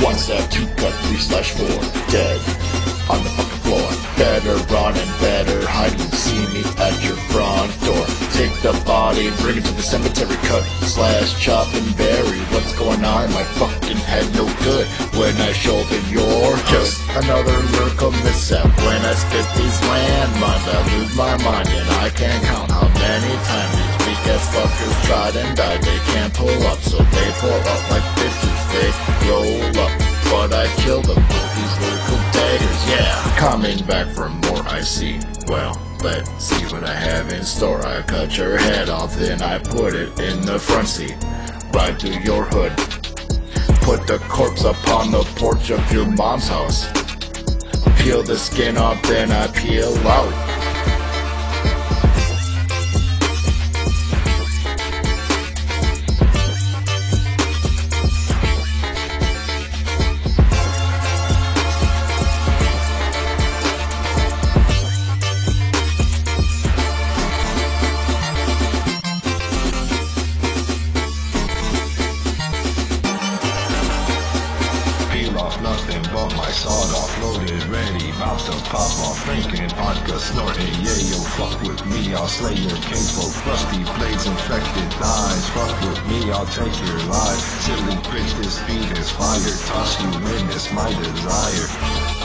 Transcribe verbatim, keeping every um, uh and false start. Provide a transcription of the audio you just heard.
One step, two cut, three slash four. Dead on the fucking floor. Better run and better hide when you see me at your front door. Take the body, bring it to the cemetery. Cut, slash, chop and bury. What's going on in my fucking head? No good when I shoulder your just another lyrical mishap. When I spit these landmines, I lose my mind and I can't count how many times these weak ass fuckers tried and died. They can't pull up, so they pull up like bitches. They roll up, but I kill them with these lyrical daggers. Yeah, coming back for more. I see. Well, let's see what I have in store. I cut your head off, then I put it in the front seat, right through your hood. Put the corpse up on the porch of your mom's house. Peel the skin off, then I peel out. Nothing but my sawed off, loaded, ready, about to pop off, drinking, vodka, snorting, yeah, yo, fuck with me, I'll slay your kinfolk, rusty blades, infected thighs, fuck with me, I'll take your life, silly bitch, this beat is fire, toss you in, it's my desire.